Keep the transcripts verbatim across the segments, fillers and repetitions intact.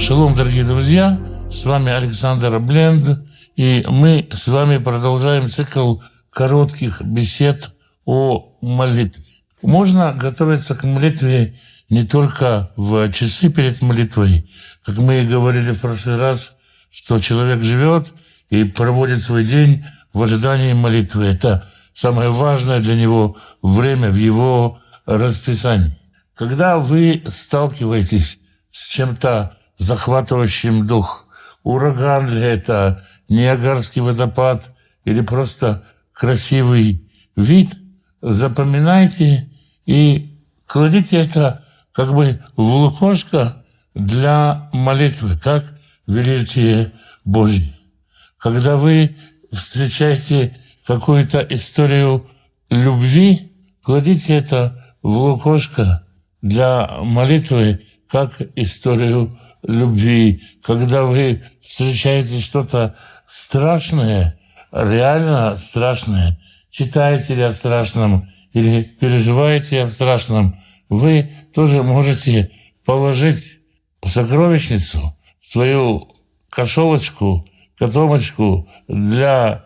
Шалом, дорогие друзья, с вами Александр Бленд, и мы с вами продолжаем цикл коротких бесед о молитве. Можно готовиться к молитве не только в часы перед молитвой, как мы и говорили в прошлый раз, что человек живет и проводит свой день в ожидании молитвы. Это самое важное для него время в его расписании. Когда вы сталкиваетесь с чем-то захватывающим дух, ураган ли это, Ниагарский водопад или просто красивый вид, запоминайте и кладите это как бы в лукошко для молитвы, как величие Божье. Когда вы встречаете какую-то историю любви, кладите это в лукошко для молитвы, как историю любви. Когда вы встречаете что-то страшное, реально страшное, читаете ли о страшном или переживаете о страшном, вы тоже можете положить в сокровищницу свою кошелочку, котомочку для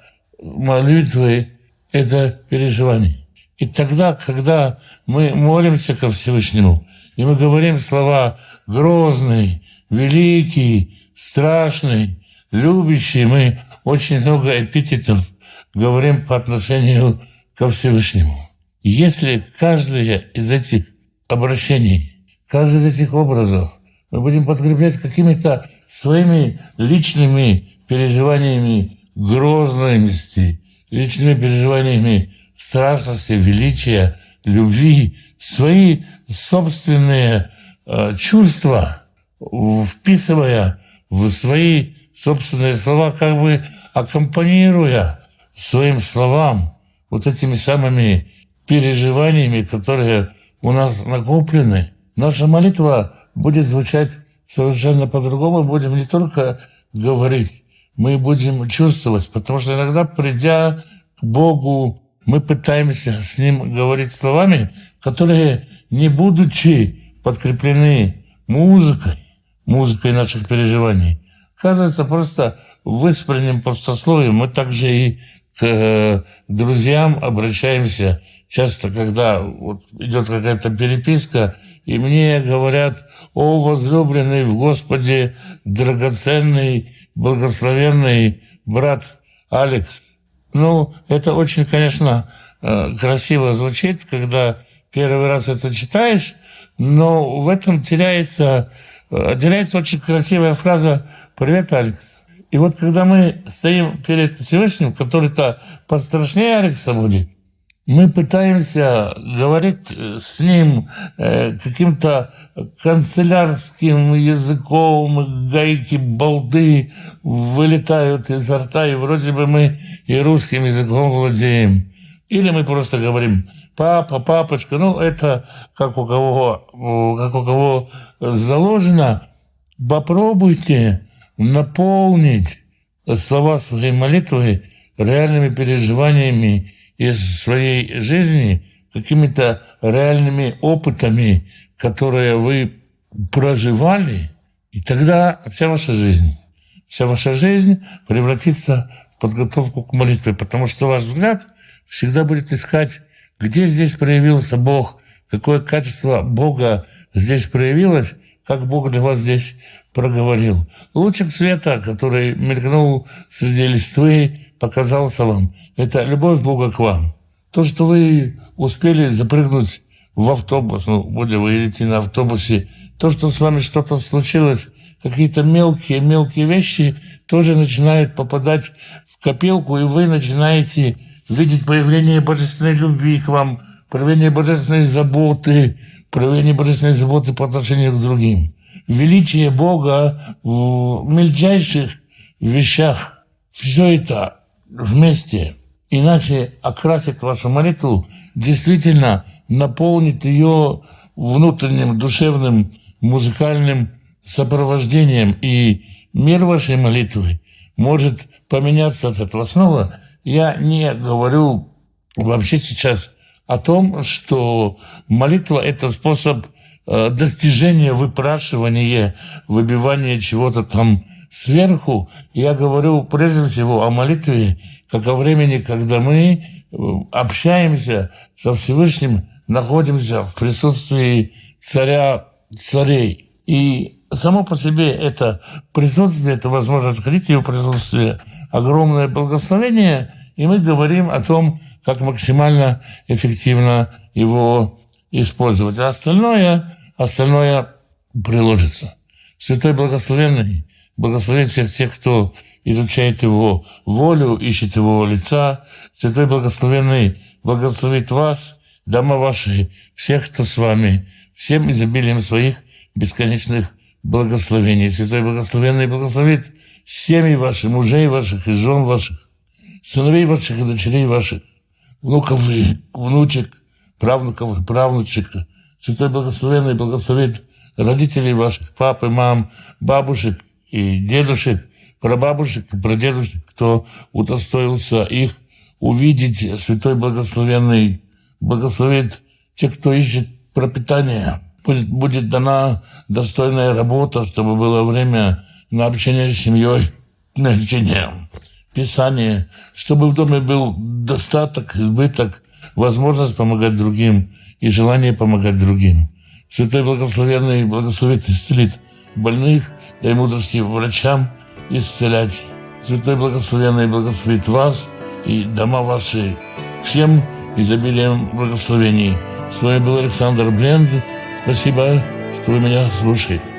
молитвы это переживание. И тогда, когда мы молимся ко Всевышнему, и мы говорим слова «грозный», «великий», «страшный», «любящий», мы очень много эпитетов говорим по отношению ко Всевышнему. Если каждое из этих обращений, каждый из этих образов мы будем подкреплять какими-то своими личными переживаниями грозности, личными переживаниями страшности, величия, любви, свои собственные э, чувства, вписывая в свои собственные слова, как бы аккомпанируя своим словам вот этими самыми переживаниями, которые у нас накоплены, наша молитва будет звучать совершенно по-другому. Будем не только говорить, мы будем чувствовать, потому что иногда, придя к Богу, мы пытаемся с Ним говорить словами, которые, не будучи подкреплены музыкой, музыкой наших переживаний, кажется просто выспренним пустословием. Мы также и к э, друзьям обращаемся часто, когда вот идет какая-то переписка, и мне говорят: «О, возлюбленный в Господе, драгоценный, благословенный брат Алекс». Ну, это очень, конечно, красиво звучит, когда первый раз это читаешь, но в этом теряется, теряется очень красивая фраза «Привет, Алекс». И вот когда мы стоим перед Всевышним, который-то пострашнее Алекса будет, мы пытаемся говорить с ним э, каким-то канцелярским языком, гайки, болты вылетают изо рта, и вроде бы мы и русским языком владеем. Или мы просто говорим «папа», «папочка», ну это как у кого, как у кого заложено. Попробуйте наполнить слова своей молитвы реальными переживаниями из своей жизни, какими-то реальными опытами, которые вы проживали, и тогда вся ваша жизнь, вся ваша жизнь превратится в подготовку к молитве, потому что ваш взгляд всегда будет искать, где здесь проявился Бог, какое качество Бога здесь проявилось, как Бог для вас здесь проговорил. Лучик света, который мелькнул среди листвы, показался вам. Это любовь Бога к вам. То, что вы успели запрыгнуть в автобус, ну, будем вы идти на автобусе, то, что с вами что-то случилось, какие-то мелкие-мелкие вещи тоже начинают попадать в копилку, и вы начинаете видеть появление божественной любви к вам, проявление божественной заботы, проявление божественной заботы по отношению к другим. Величие Бога в мельчайших вещах. Все это вместе, иначе окрасит вашу молитву, действительно наполнит ее внутренним, душевным, музыкальным сопровождением, и мир вашей молитвы может поменяться от этого. Снова я не говорю вообще сейчас о том, что молитва – это способ достижение, выпрашивание, выбивание чего-то там сверху. Я говорю прежде всего о молитве, как о времени, когда мы общаемся со Всевышним, находимся в присутствии царя царей. И само по себе это присутствие, это возможность открыть его присутствие, огромное благословение, и мы говорим о том, как максимально эффективно его использовать. А остальное, остальное приложится. Святой Благословенный благословит всех тех, кто изучает его волю, ищет его лица. Святой Благословенный благословит вас, дома ваши, всех, кто с вами, всем изобилием своих бесконечных благословений. Святой Благословенный благословит семьи ваши, мужей ваших и жен ваших, сыновей ваших и дочерей ваших, внуков и внучек, правнуков и правнучек. Святой Благословенный благословит родителей ваших, пап и мам, бабушек и дедушек, прабабушек и прадедушек, кто удостоился их увидеть. Святой Благословенный благословит тех, кто ищет пропитание. Пусть будет дана достойная работа, чтобы было время на общение с семьей, на чтение Писания, чтобы в доме был достаток, избыток, возможность помогать другим и желание помогать другим. Святой Благословенный благословит и исцелит больных, дай мудрости врачам исцелять. Святой Благословенный благословит вас и дома ваши всем изобилием благословений. С вами был Александр Бленд. Спасибо, что вы меня слушаете.